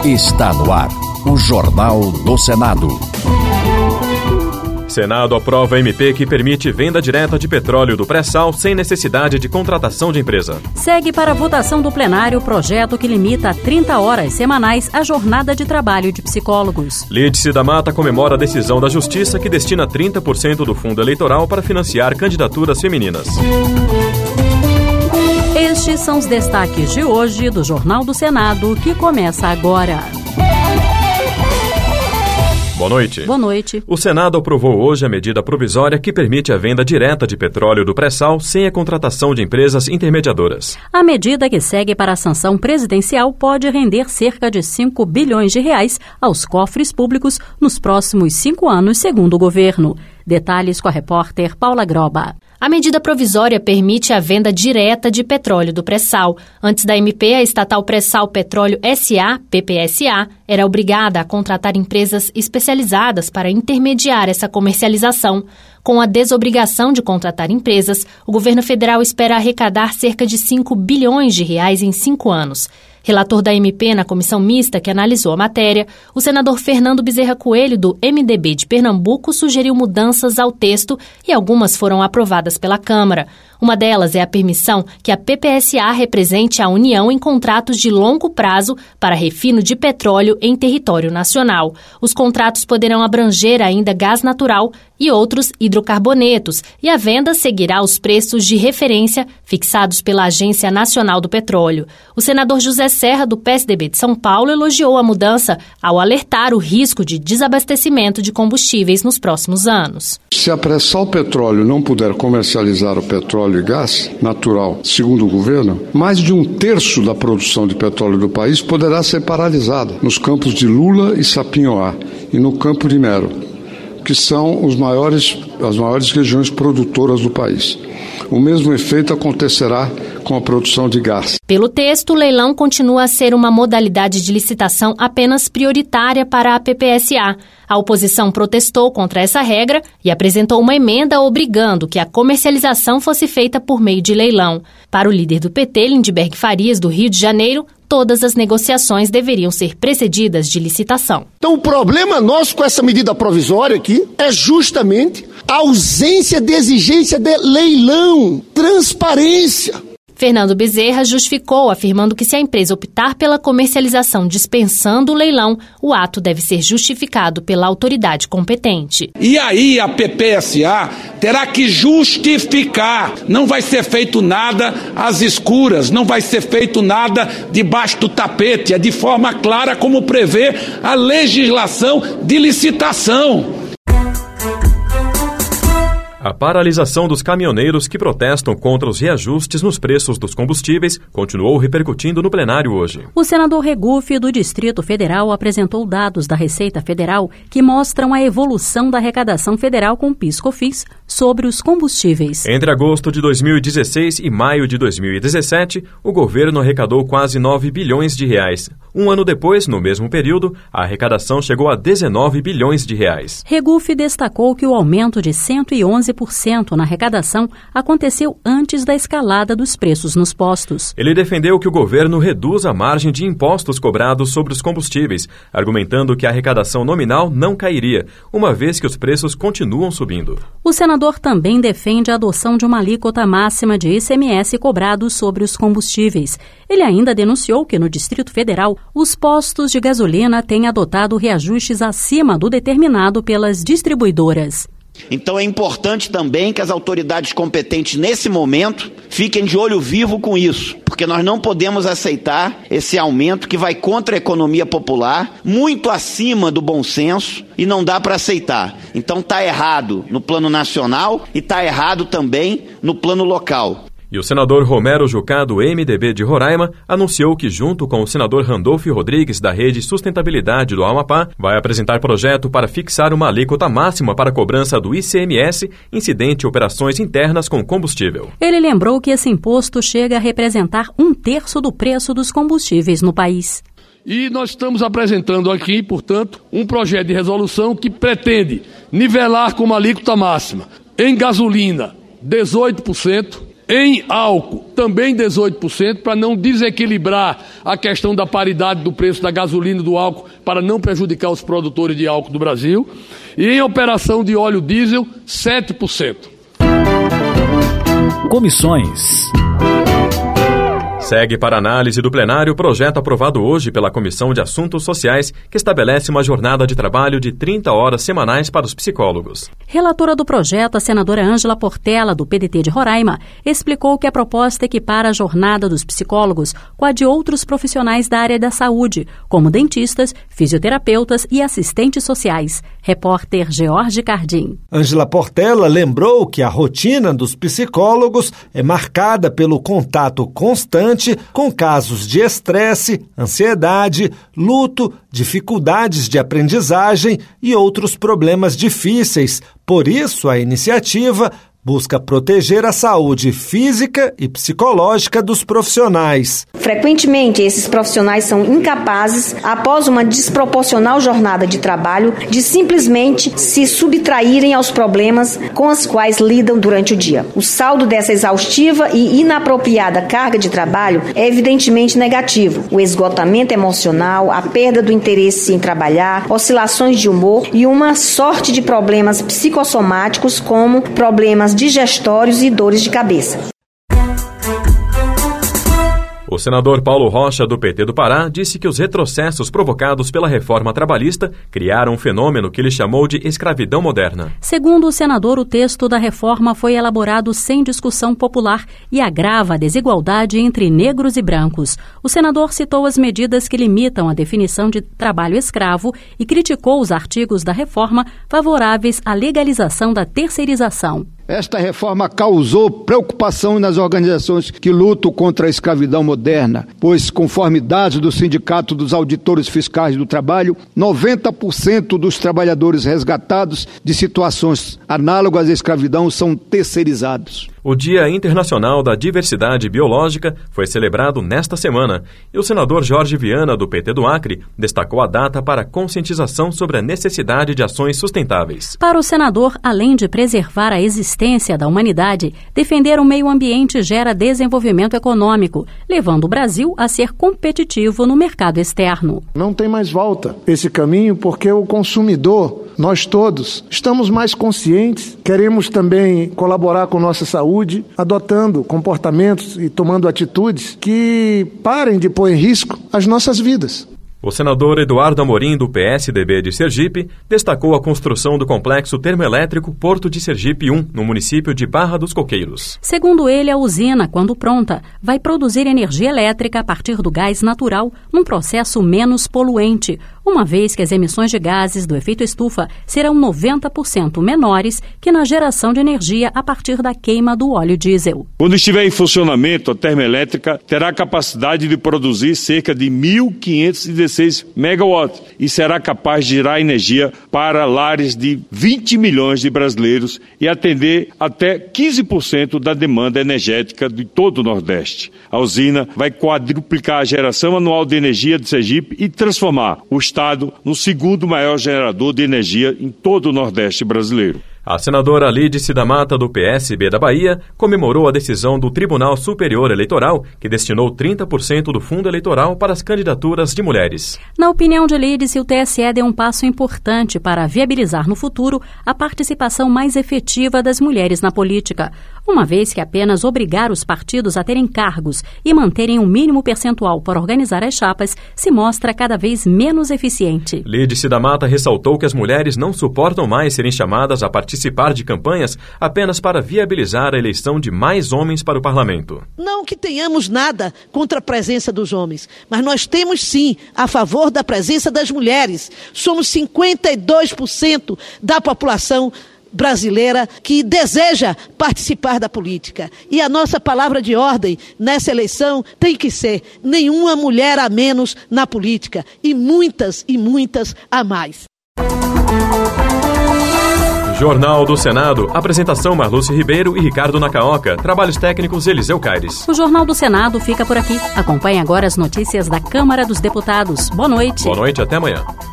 Está no ar o Jornal do Senado. Senado aprova a MP que permite venda direta de petróleo do pré-sal sem necessidade de contratação de empresa. Segue para a votação do plenário o projeto que limita a 30 horas semanais a jornada de trabalho de psicólogos. Lídice da Mata comemora a decisão da Justiça que destina 30% do fundo eleitoral para financiar candidaturas femininas. Estes são os destaques de hoje do Jornal do Senado, que começa agora. Boa noite. Boa noite. O Senado aprovou hoje a medida provisória que permite a venda direta de petróleo do pré-sal sem a contratação de empresas intermediadoras. A medida, que segue para a sanção presidencial, pode render cerca de 5 bilhões de reais aos cofres públicos nos próximos 5 anos, segundo o governo. Detalhes com a repórter Paula Groba. A medida provisória permite a venda direta de petróleo do pré-sal. Antes da MP, a estatal Pré-Sal Petróleo S.A., PPSA, era obrigada a contratar empresas especializadas para intermediar essa comercialização. Com a desobrigação de contratar empresas, o governo federal espera arrecadar cerca de 5 bilhões de reais em 5 anos. Relator da MP na comissão mista que analisou a matéria, o senador Fernando Bezerra Coelho, do MDB de Pernambuco, sugeriu mudanças ao texto e algumas foram aprovadas pela Câmara. Uma delas é a permissão que a PPSA represente a União em contratos de longo prazo para refino de petróleo em território nacional. Os contratos poderão abranger ainda gás natural e outros hidrocarbonetos, e a venda seguirá os preços de referência fixados pela Agência Nacional do Petróleo. O senador José Serra, do PSDB de São Paulo, elogiou a mudança ao alertar o risco de desabastecimento de combustíveis nos próximos anos. Se a Pré-Sal Petróleo não puder comercializar o petróleo e gás natural, segundo o governo, mais de 1/3 da produção de petróleo do país poderá ser paralisada nos campos de Lula e Sapinhoá e no Campo de Mero, que são as maiores regiões produtoras do país. O mesmo efeito acontecerá com a produção de gás. Pelo texto, o leilão continua a ser uma modalidade de licitação apenas prioritária para a PPSA. A oposição protestou contra essa regra e apresentou uma emenda obrigando que a comercialização fosse feita por meio de leilão. Para o líder do PT, Lindbergh Farias, do Rio de Janeiro, todas as negociações deveriam ser precedidas de licitação. Então, o problema nosso com essa medida provisória aqui é justamente a ausência de exigência de leilão, transparência. Fernando Bezerra justificou, afirmando que se a empresa optar pela comercialização dispensando o leilão, o ato deve ser justificado pela autoridade competente. E aí a PPSA terá que justificar. Não vai ser feito nada às escuras, não vai ser feito nada debaixo do tapete. É de forma clara como prevê a legislação de licitação. A paralisação dos caminhoneiros que protestam contra os reajustes nos preços dos combustíveis continuou repercutindo no plenário hoje. O senador Regufe, do Distrito Federal, apresentou dados da Receita Federal que mostram a evolução da arrecadação federal com PIS/COFINS sobre os combustíveis. Entre agosto de 2016 e maio de 2017, o governo arrecadou quase 9 bilhões de reais. Um ano depois, no mesmo período, a arrecadação chegou a 19 bilhões de reais. Regufe destacou que o aumento de 111% na arrecadação aconteceu antes da escalada dos preços nos postos. Ele defendeu que o governo reduza a margem de impostos cobrados sobre os combustíveis, argumentando que a arrecadação nominal não cairia, uma vez que os preços continuam subindo. O senador também defende a adoção de uma alíquota máxima de ICMS cobrado sobre os combustíveis. Ele ainda denunciou que no Distrito Federal, os postos de gasolina têm adotado reajustes acima do determinado pelas distribuidoras. Então é importante também que as autoridades competentes nesse momento fiquem de olho vivo com isso, porque nós não podemos aceitar esse aumento que vai contra a economia popular, muito acima do bom senso, e não dá para aceitar. Então está errado no plano nacional e está errado também no plano local. E o senador Romero Jucá, do MDB de Roraima, anunciou que, junto com o senador Randolfo Rodrigues, da Rede Sustentabilidade do Amapá, vai apresentar projeto para fixar uma alíquota máxima para a cobrança do ICMS, incidente em operações internas com combustível. Ele lembrou que esse imposto chega a representar 1/3 do preço dos combustíveis no país. E nós estamos apresentando aqui, portanto, um projeto de resolução que pretende nivelar com uma alíquota máxima em gasolina 18%, Em álcool, também 18%, para não desequilibrar a questão da paridade do preço da gasolina e do álcool, para não prejudicar os produtores de álcool do Brasil. E em operação de óleo diesel, 7%. Comissões. Segue para análise do plenário o projeto aprovado hoje pela Comissão de Assuntos Sociais, que estabelece uma jornada de trabalho de 30 horas semanais para os psicólogos. Relatora do projeto, a senadora Ângela Portela, do PDT de Roraima, explicou que a proposta equipara a jornada dos psicólogos com a de outros profissionais da área da saúde, como dentistas, fisioterapeutas e assistentes sociais. Repórter George Cardim. Ângela Portela lembrou que a rotina dos psicólogos é marcada pelo contato constante com casos de estresse, ansiedade, luto, dificuldades de aprendizagem e outros problemas difíceis. Por isso, a iniciativa busca proteger a saúde física e psicológica dos profissionais. Frequentemente, esses profissionais são incapazes, após uma desproporcional jornada de trabalho, de simplesmente se subtraírem aos problemas com os quais lidam durante o dia. O saldo dessa exaustiva e inapropriada carga de trabalho é evidentemente negativo. O esgotamento emocional, a perda do interesse em trabalhar, oscilações de humor e uma sorte de problemas psicossomáticos como problemas digestórios e dores de cabeça. O senador Paulo Rocha, do PT do Pará, disse que os retrocessos provocados pela reforma trabalhista criaram um fenômeno que ele chamou de escravidão moderna. Segundo o senador, o texto da reforma foi elaborado sem discussão popular e agrava a desigualdade entre negros e brancos. O senador citou as medidas que limitam a definição de trabalho escravo e criticou os artigos da reforma favoráveis à legalização da terceirização. Esta reforma causou preocupação nas organizações que lutam contra a escravidão moderna, pois, conforme dados do Sindicato dos Auditores Fiscais do Trabalho, 90% dos trabalhadores resgatados de situações análogas à escravidão são terceirizados. O Dia Internacional da Diversidade Biológica foi celebrado nesta semana e o senador Jorge Viana, do PT do Acre, destacou a data para a conscientização sobre a necessidade de ações sustentáveis. Para o senador, além de preservar a existência da humanidade, defender o meio ambiente gera desenvolvimento econômico, levando o Brasil a ser competitivo no mercado externo. Não tem mais volta esse caminho porque o consumidor, nós todos, estamos mais conscientes, queremos também colaborar com nossa saúde, adotando comportamentos e tomando atitudes que parem de pôr em risco as nossas vidas. O senador Eduardo Amorim, do PSDB de Sergipe, destacou a construção do complexo termoelétrico Porto de Sergipe 1, no município de Barra dos Coqueiros. Segundo ele, a usina, quando pronta, vai produzir energia elétrica a partir do gás natural num processo menos poluente, uma vez que as emissões de gases do efeito estufa serão 90% menores que na geração de energia a partir da queima do óleo diesel. Quando estiver em funcionamento, a termoelétrica terá capacidade de produzir cerca de 1.516 megawatts e será capaz de gerar energia para lares de 20 milhões de brasileiros e atender até 15% da demanda energética de todo o Nordeste. A usina vai quadruplicar a geração anual de energia de Sergipe e transformar o Estado no segundo maior gerador de energia em todo o Nordeste brasileiro. A senadora Lídice da Mata, do PSB da Bahia, comemorou a decisão do Tribunal Superior Eleitoral, que destinou 30% do fundo eleitoral para as candidaturas de mulheres. Na opinião de Lídice, o TSE deu um passo importante para viabilizar no futuro a participação mais efetiva das mulheres na política, uma vez que apenas obrigar os partidos a terem cargos e manterem um mínimo percentual para organizar as chapas se mostra cada vez menos eficiente. Lídice da Mata ressaltou que as mulheres não suportam mais serem chamadas a participar de campanhas apenas para viabilizar a eleição de mais homens para o parlamento. Não que tenhamos nada contra a presença dos homens, mas nós temos sim a favor da presença das mulheres. Somos 52% da população brasileira que deseja participar da política. E a nossa palavra de ordem nessa eleição tem que ser nenhuma mulher a menos na política e muitas a mais. Jornal do Senado. Apresentação Marlúcia Ribeiro e Ricardo Nacaoca. Trabalhos técnicos Eliseu Caires. O Jornal do Senado fica por aqui. Acompanhe agora as notícias da Câmara dos Deputados. Boa noite. Boa noite, até amanhã.